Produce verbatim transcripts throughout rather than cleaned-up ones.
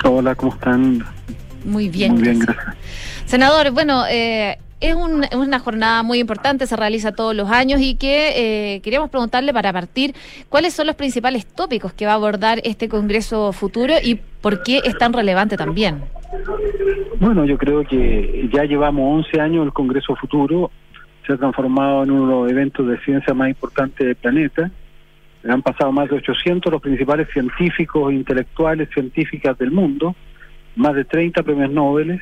Hola, ¿cómo están? Muy bien. Muy bien, gracias. Senador, bueno, eh, es un, una jornada muy importante, se realiza todos los años y que eh, queríamos preguntarle para partir, ¿cuáles son los principales tópicos que va a abordar este Congreso Futuro y por qué es tan relevante también? Bueno, yo creo que ya llevamos once años el Congreso Futuro, se ha transformado en uno de los eventos de ciencia más importantes del planeta. Han pasado más de ochocientos los principales científicos, intelectuales, científicas del mundo, más de treinta premios Nobel,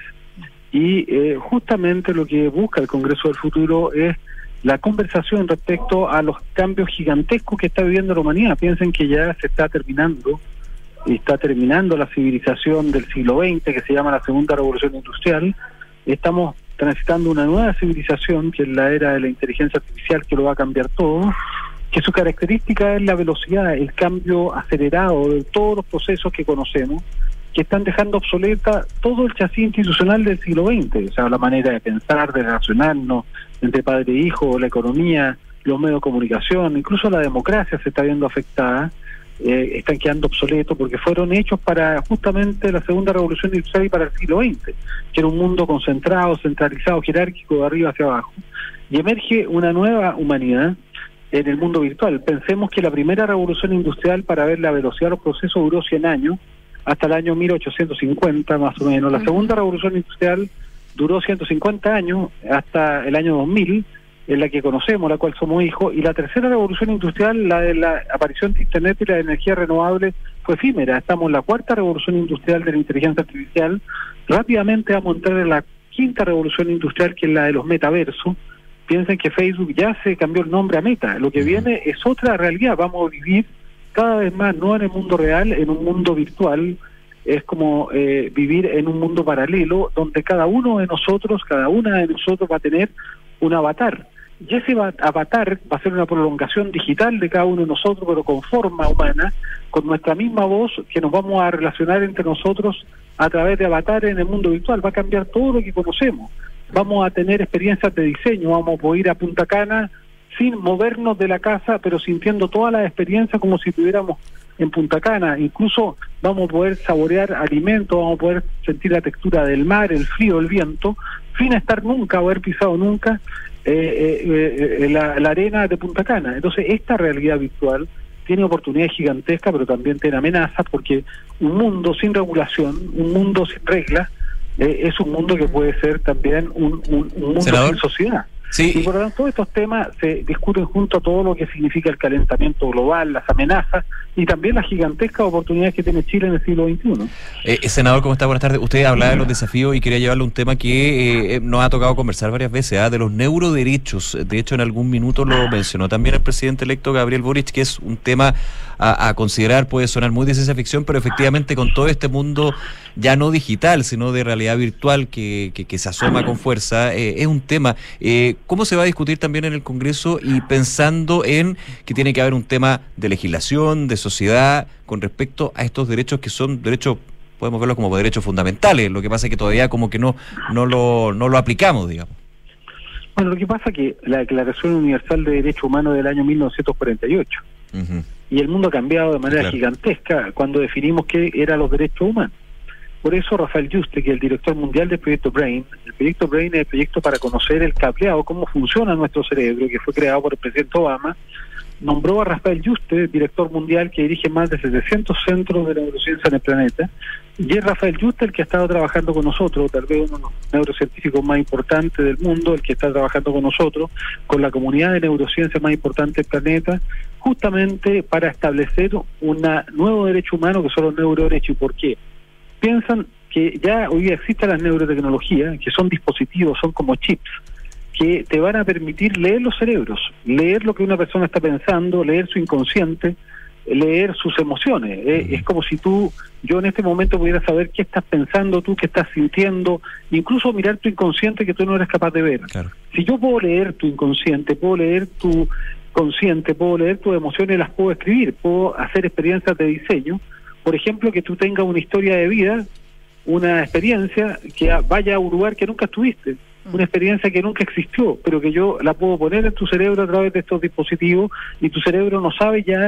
y eh, justamente lo que busca el Congreso del Futuro es la conversación respecto a los cambios gigantescos que está viviendo la humanidad. Piensen que ya se está terminando, y está terminando la civilización del siglo veinte, que se llama la Segunda Revolución Industrial. Estamos transitando una nueva civilización, que es la era de la inteligencia artificial, que lo va a cambiar todo, que su característica es la velocidad, el cambio acelerado de todos los procesos que conocemos, que están dejando obsoleta todo el chasis institucional del siglo veinte, o sea, la manera de pensar, de relacionarnos entre padre e hijo, la economía, los medios de comunicación, incluso la democracia se está viendo afectada, eh, están quedando obsoletos porque fueron hechos para justamente la segunda revolución industrial y para el siglo veinte, que era un mundo concentrado, centralizado, jerárquico, de arriba hacia abajo, y emerge una nueva humanidad en el mundo virtual. Pensemos que la primera revolución industrial, para ver la velocidad de los procesos, duró cien años, hasta el año mil ochocientos cincuenta más o menos. La segunda revolución industrial duró ciento cincuenta años, hasta el año dos mil, en la que conocemos, la cual somos hijos, y la tercera revolución industrial, la de la aparición de Internet y la energía renovable, fue efímera. Estamos en la cuarta revolución industrial de la inteligencia artificial. Rápidamente vamos a entrar en la quinta revolución industrial, que es la de los metaversos. Piensen que Facebook ya se cambió el nombre a Meta. Lo que viene es otra realidad. Vamos a vivir cada vez más, no en el mundo real, en un mundo virtual. Es como eh, vivir en un mundo paralelo, donde cada uno de nosotros, cada una de nosotros va a tener un avatar. Y ese avatar va a ser una prolongación digital de cada uno de nosotros, pero con forma humana, con nuestra misma voz, que nos vamos a relacionar entre nosotros a través de avatares en el mundo virtual. Va a cambiar todo lo que conocemos. Vamos a tener experiencias de diseño, vamos a poder ir a Punta Cana sin movernos de la casa, pero sintiendo todas las experiencias como si estuviéramos en Punta Cana. Incluso vamos a poder saborear alimentos, vamos a poder sentir la textura del mar, el frío, el viento, sin estar nunca o haber pisado nunca eh, eh, eh, la, la arena de Punta Cana. Entonces, esta realidad virtual tiene oportunidades gigantescas, pero también tiene amenazas, porque un mundo sin regulación, un mundo sin reglas, eh, es un mundo que puede ser también un, un, un mundo ¿Senador? Sin sociedad. Sí. Y por lo tanto, todos estos temas se discuten junto a todo lo que significa el calentamiento global, las amenazas y también las gigantescas oportunidades que tiene Chile en el siglo veintiuno. Eh, senador, ¿cómo está? Buenas tardes. Usted hablaba de los desafíos y quería llevarle un tema que eh, nos ha tocado conversar varias veces, ¿eh? de los neuroderechos. De hecho, en algún minuto lo mencionó también el presidente electo Gabriel Boric, que es un tema a, a considerar, puede sonar muy de ciencia ficción, pero efectivamente con todo este mundo ya no digital, sino de realidad virtual que, que, que se asoma con fuerza, eh, es un tema. Eh, ¿Cómo se va a discutir también en el Congreso y pensando en que tiene que haber un tema de legislación, de sociedad, con respecto a estos derechos que son derechos, podemos verlos como derechos fundamentales, lo que pasa es que todavía como que no, no, lo, no lo aplicamos, digamos? Bueno, lo que pasa es que la Declaración Universal de Derechos Humanos del año mil novecientos cuarenta y ocho, uh-huh. y el mundo ha cambiado de manera claro. gigantesca cuando definimos qué eran los derechos humanos. Por eso Rafael Yuste, que es el director mundial del proyecto BRAIN, el proyecto BRAIN es el proyecto para conocer el cableado, cómo funciona nuestro cerebro, que fue creado por el presidente Obama, nombró a Rafael Yuste, director mundial que dirige más de setecientos centros de neurociencia en el planeta, y es Rafael Yuste el que ha estado trabajando con nosotros, tal vez uno de los neurocientíficos más importantes del mundo, el que está trabajando con nosotros, con la comunidad de neurociencia más importante del planeta, justamente para establecer un nuevo derecho humano que son los neuroderechos. ¿Y por qué? Piensan que ya hoy existen las neurotecnologías, que son dispositivos, son como chips, que te van a permitir leer los cerebros, leer lo que una persona está pensando, leer su inconsciente, leer sus emociones. Eh, es como si tú, yo en este momento pudiera saber qué estás pensando tú, qué estás sintiendo, incluso mirar tu inconsciente que tú no eres capaz de ver. Claro. Si yo puedo leer tu inconsciente, puedo leer tu consciente, puedo leer tus emociones, las puedo escribir, puedo hacer experiencias de diseño. Por ejemplo, que tú tengas una historia de vida, una experiencia que vaya a un lugar que nunca estuviste, una experiencia que nunca existió, pero que yo la puedo poner en tu cerebro a través de estos dispositivos, y tu cerebro no sabe ya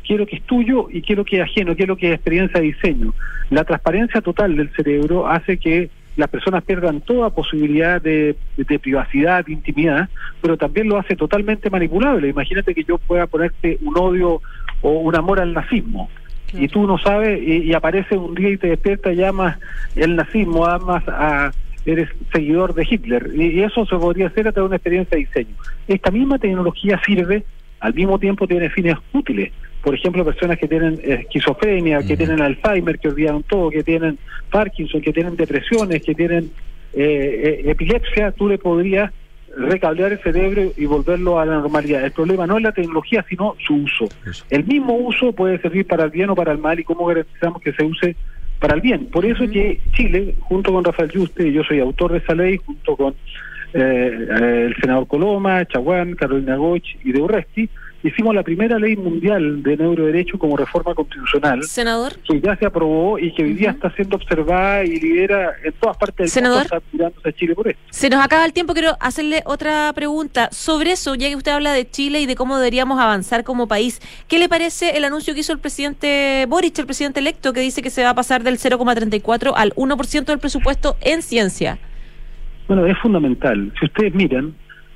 qué es lo que es tuyo y qué es lo que es ajeno, qué es lo que es experiencia de diseño. La transparencia total del cerebro hace que las personas pierdan toda posibilidad de, de, de privacidad, de intimidad, pero también lo hace totalmente manipulable. Imagínate que yo pueda ponerte un odio o un amor al nazismo, claro, y tú no sabes, y, y aparece un día y te despiertas, llamas el nazismo, amas a... eres seguidor de Hitler, y eso se podría hacer a través de una experiencia de diseño. Esta misma tecnología sirve, al mismo tiempo tiene fines útiles. Por ejemplo, personas que tienen esquizofrenia, que uh-huh. tienen Alzheimer, que olvidaron todo, que tienen Parkinson, que tienen depresiones, que tienen eh, eh, epilepsia, tú le podrías recablear el cerebro y volverlo a la normalidad. El problema no es la tecnología, sino su uso. Eso. El mismo uso puede servir para el bien o para el mal, y cómo garantizamos que se use para el bien. Por eso es que Chile, junto con Rafael Yuste, y yo soy autor de esa ley, junto con eh, eh, el senador Coloma, Chaguán, Carolina Goich y de Urresti, hicimos la primera ley mundial de neuroderecho como reforma constitucional, senador, que ya se aprobó y que hoy día uh-huh. está siendo observada y lidera en todas partes del senador, mundo, está mirándose a Chile por esto. Se nos acaba el tiempo, quiero hacerle otra pregunta sobre eso, ya que usted habla de Chile y de cómo deberíamos avanzar como país. ¿Qué le parece el anuncio que hizo el presidente Boric, el presidente electo, que dice que se va a pasar del cero coma treinta y cuatro al uno por ciento del presupuesto en ciencia? Bueno, es fundamental. Si ustedes miran,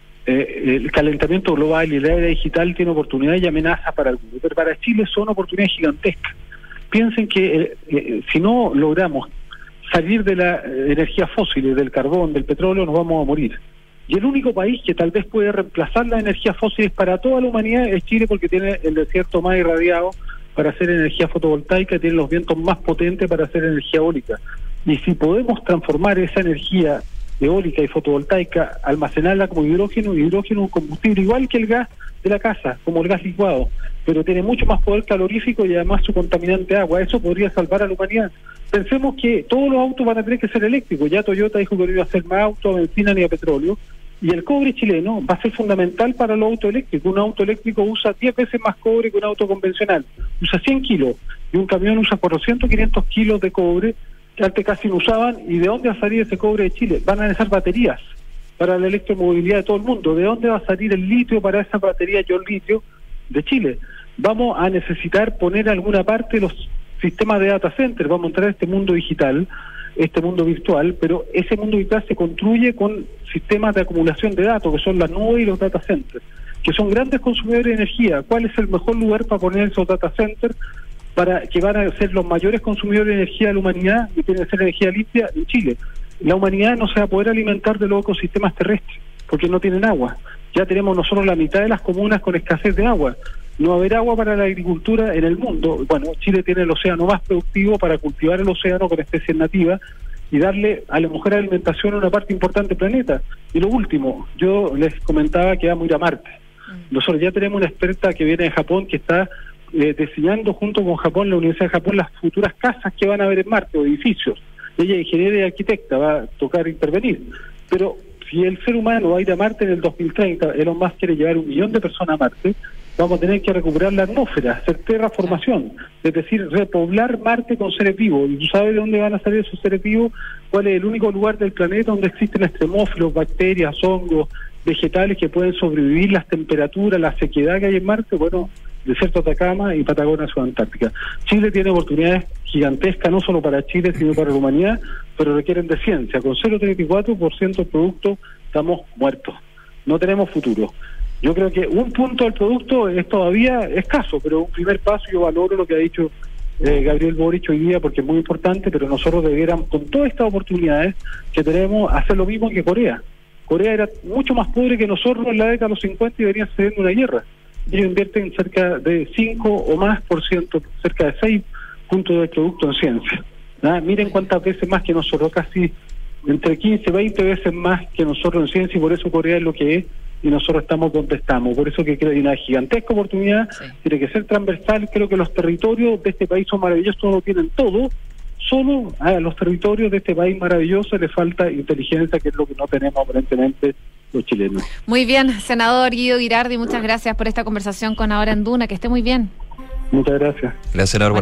Eh, el calentamiento global y la era digital tiene oportunidades y amenazas para algunos, pero para Chile son oportunidades gigantescas. Piensen que eh, eh, si no logramos salir de la eh, energía fósil, del carbón, del petróleo, nos vamos a morir. Y el único país que tal vez puede reemplazar la energía fósil para toda la humanidad es Chile, porque tiene el desierto más irradiado para hacer energía fotovoltaica, tiene los vientos más potentes para hacer energía eólica. Y si podemos transformar esa energía eólica y fotovoltaica, almacenarla como hidrógeno, hidrógeno es un combustible igual que el gas de la casa, como el gas licuado, pero tiene mucho más poder calorífico y además su contaminante agua. Eso podría salvar a la humanidad. Pensemos que todos los autos van a tener que ser eléctricos. Ya Toyota dijo que no iba a hacer más autos a benzina ni a petróleo, y el cobre chileno va a ser fundamental para los autos eléctricos. Un auto eléctrico usa diez veces más cobre que un auto convencional, usa cien kilos, y un camión usa cuatrocientos, quinientos kilos de cobre, que antes casi no usaban. ¿Y de dónde va a salir ese cobre de Chile? Van a necesitar baterías para la electromovilidad de todo el mundo. ¿De dónde va a salir el litio para esa batería Ion Litio? De Chile. Vamos a necesitar poner alguna parte los sistemas de data center, vamos a entrar a este mundo digital, este mundo virtual, pero ese mundo virtual se construye con sistemas de acumulación de datos, que son las nubes y los data centers, que son grandes consumidores de energía. ¿Cuál es el mejor lugar para poner esos data centers? Para que van a ser los mayores consumidores de energía de la humanidad, y tiene que ser energía limpia en Chile. La humanidad no se va a poder alimentar de los ecosistemas terrestres, porque no tienen agua. Ya tenemos nosotros la mitad de las comunas con escasez de agua. No va a haber agua para la agricultura en el mundo. Bueno, Chile tiene el océano más productivo para cultivar el océano con especies nativas y darle a la mujer alimentación a una parte importante del planeta. Y lo último, yo les comentaba que vamos a ir a Marte. Nosotros ya tenemos una experta que viene de Japón, que está eh, diseñando junto con Japón, la Universidad de Japón, las futuras casas que van a haber en Marte, o edificios. Ella es ingeniera y arquitecta, va a tocar intervenir. Pero si el ser humano va a ir a Marte en el dos mil treinta, Elon Musk quiere llevar un millón de personas a Marte, vamos a tener que recuperar la atmósfera, hacer terraformación, es decir, repoblar Marte con seres vivos. ¿Y tú sabes de dónde van a salir esos seres vivos? ¿Cuál es el único lugar del planeta donde existen extremófilos, bacterias, hongos, vegetales que pueden sobrevivir las temperaturas, la sequedad que hay en Marte? Bueno, desierto Atacama y Patagonia Subantártica. Chile tiene oportunidades gigantescas, no solo para Chile, sino para la humanidad, pero requieren de ciencia. Con cero coma treinta y cuatro por ciento del producto estamos muertos, no tenemos futuro. Yo creo que un punto del producto es todavía escaso, pero un primer paso. Yo valoro lo que ha dicho eh, Gabriel Boric hoy día, porque es muy importante, pero nosotros debiéramos, con todas estas oportunidades que tenemos, hacer lo mismo que Corea. Corea era mucho más pobre que nosotros en la década de los cincuenta y venía sucediendo una guerra. Ellos invierten cerca de cinco o más por ciento, cerca de seis puntos de producto en ciencia. ¿Ah? Miren cuántas veces más que nosotros, casi entre quince, veinte veces más que nosotros en ciencia, y por eso Corea es lo que es, y nosotros estamos donde estamos. Por eso que creo que hay una gigantesca oportunidad, sí. Tiene que ser transversal. Creo que los territorios de este país son maravillosos, lo tienen todo. Solo a los territorios de este país maravilloso le falta inteligencia, que es lo que no tenemos aparentemente los chilenos. Muy bien, senador Guido Girardi, muchas gracias por esta conversación con Ahora en Duna, que esté muy bien. Muchas gracias. Gracias, senador.